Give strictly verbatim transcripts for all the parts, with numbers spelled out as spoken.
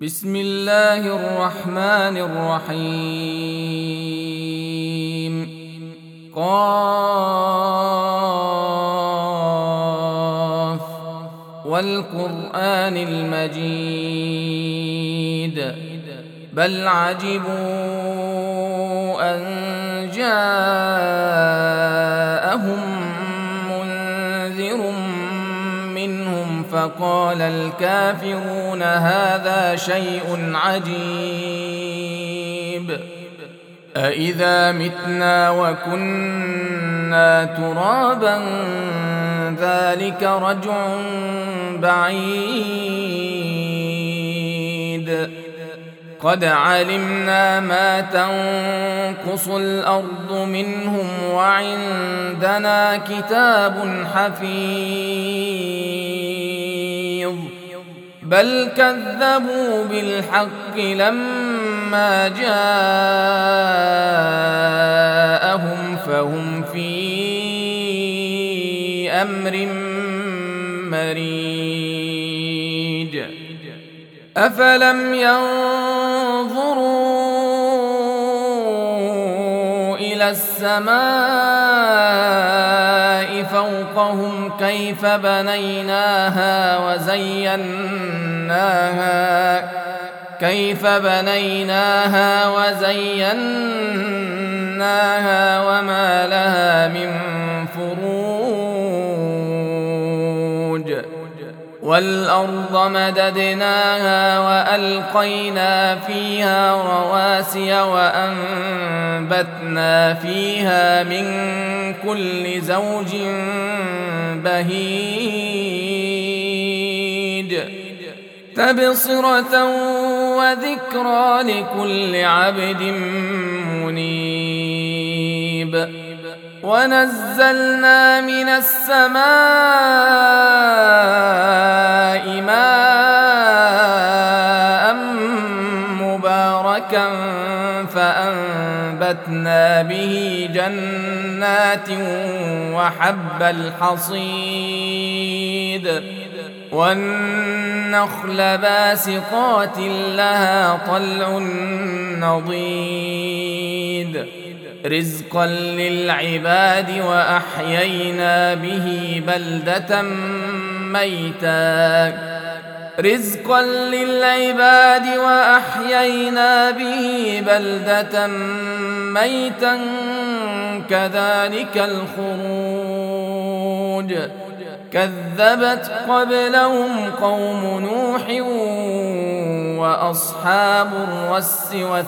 بسم الله الرحمن الرحيم. قاف والقرآن المجيد بل عجبوا أن جاءهم منذر منهم فقال الكافرون هذا شيء عجيب أإذا متنا وكنا ترابا ذلك رجع بعيد قد علمنا ما تنقص الأرض منهم وعندنا كتاب حفيظ بل كذبوا بالحق لما جاءهم فهم في أمر مريج أفلم ينظروا إلى السماء فوقهم كيف بنيناها وزيناها كيف بنيناها وزيناها وما لها من فروج والأرض مددناها وألقينا فيها رواسي وأنبتنا فيها من كل زوج بهيج تبصرة وذكرى لكل عبد منيب ونزلنا من السماء ماء مباركا فأنبتنا به جنات وحب الحصيد والنخل باسقات لها طلع نضيد رزقا للعباد وأحيينا به بلدة ميتا رزقا للعباد وأحيينا به بلدة ميتا كذلك الخروج كذبت قبلهم قوم نوح وأصحاب الرس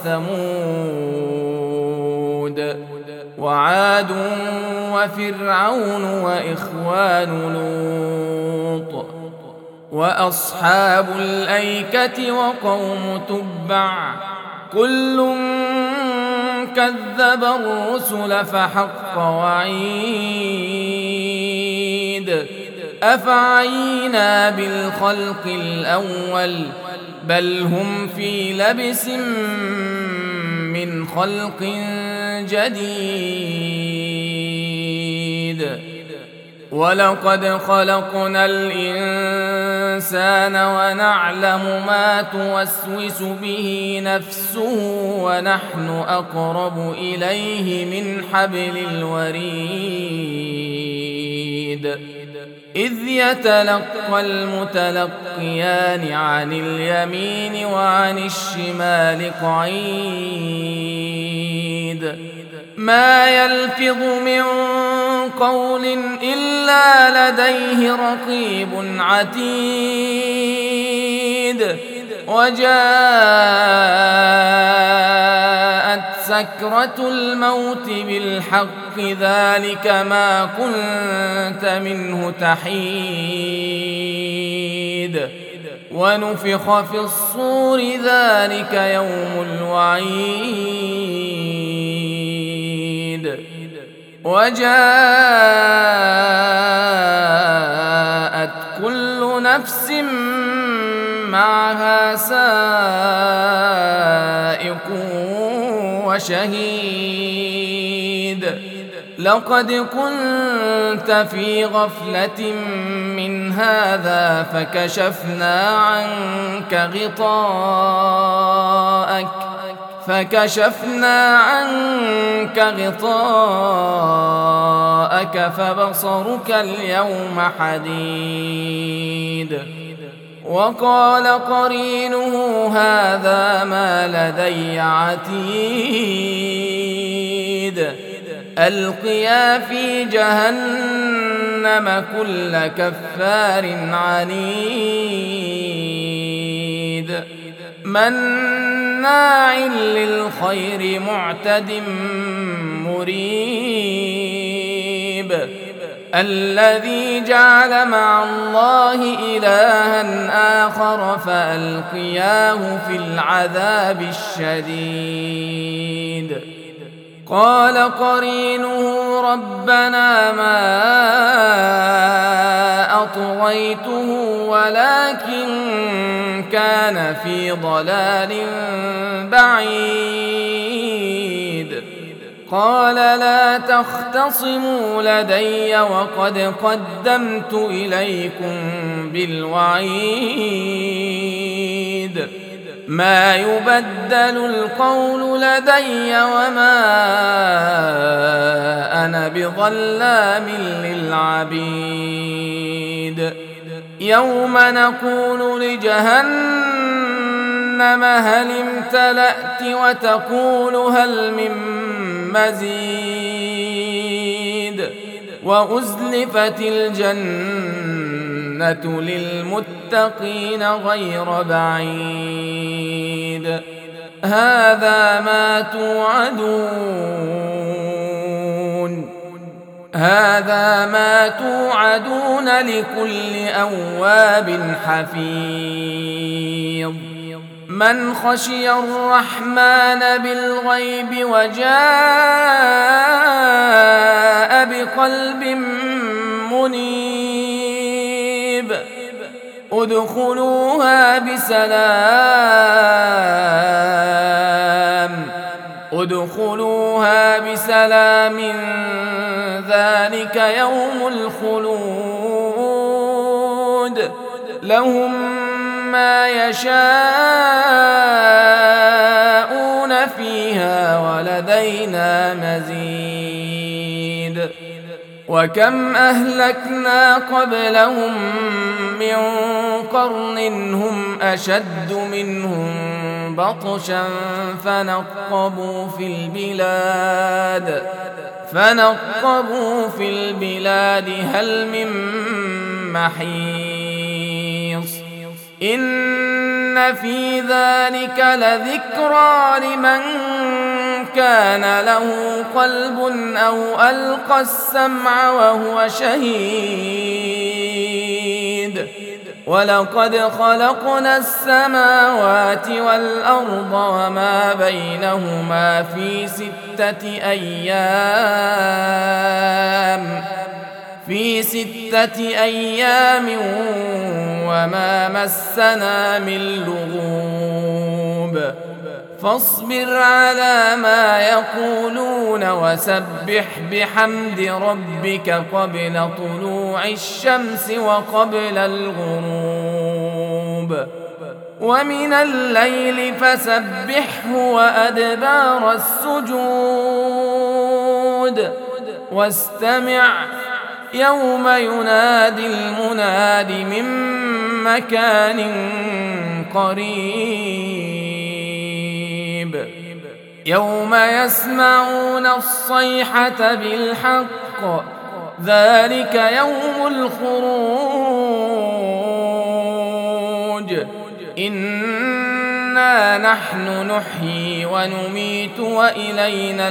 وثمود وعاد وفرعون وإخوان لوط وأصحاب الأيكة وقوم تبع كل كذب الرسل فحق وعيد أفعينا بالخلق الأول بل هم في لبس من خلق جديد ولقد خلقنا الإنسان ونعلم ما توسوس به نفسه ونحن أقرب إليه من حبل الوريد إذ يتلقى المتلقيان عن اليمين وعن الشمال قعيد ما يلفظ من قول إلا لديه رقيب عتيد وجاءت سكرة الموت بالحق ذلك ما كنت منه تحيد ونفخ في الصور ذلك يوم الوعيد وجاءت كل نفس معها سائق وشهيد لقد كنت في غفلة من هذا فكشفنا عنك غطاءك فكشفنا عنك غطاءك فبصرك اليوم حديد. وقال قرينه هذا ما لدي عتيد. ألقيا في جهنم كل كفار عنيد مناع للخير معتد مريب. الذي جعل مع الله إلها آخر فألقياه في العذاب الشديد. قال قرينه ربنا ما أطغيته ولكن كان في ضلال بعيد. قال لا تختصموا لدي وقد قدمت إليكم بالوعيد. ما يبدل القول لدي وما أنا بظلام للعبيد. يوم نقول لجهنم هل امتلأت وتقول هل من مزيد. وأزلفت الجنة للمتقين غير بعيد. هذا ما توعدون هذا ما توعدون لكل أواب حفيظ. من خشي الرحمن بالغيب وجاء بقلب منيب ادخلوها بسلام ادخلوها بسلام ذلك يوم الخلود. لهم ما يشاءون فيها ولدينا مزيد. وكم أهلكنا قبلهم من قرن هم أشد منهم بطشا فنقبوا في البلاد فنقبوا في البلاد هل من محيص. إن في ذلك لذكرى لمن كان له قلب أو ألقى السمع وهو شهيد. ولقد خلقنا السماوات والأرض وما بينهما في ستة أيام في ستة أيام وما مسنا من لغوب. فاصبر على ما يقولون وسبح بحمد ربك قبل طلوع الشمس وقبل الغروب ومن الليل فسبحه وأدبار السجود. واستمع يوم ينادي المناد من مكان قريب. يوم يسمعون الصيحة بالحق ذلك يوم الخروج. إنا نحن نحيي ونميت وإلينا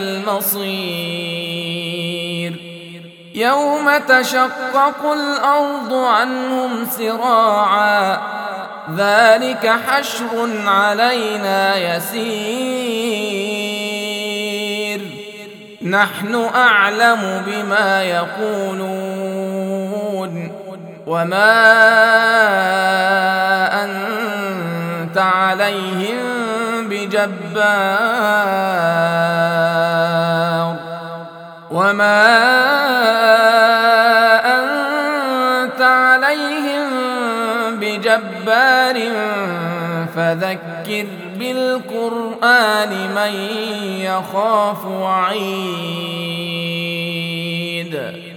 المصير. يوم تشقق الأرض عنهم سراعا ذلك حشر علينا يسير. نحن أعلم بما يقولون وما أنت عليهم بجبار. وما أنت عليهم بجبار فذكر بالقرآن من يخاف وعيد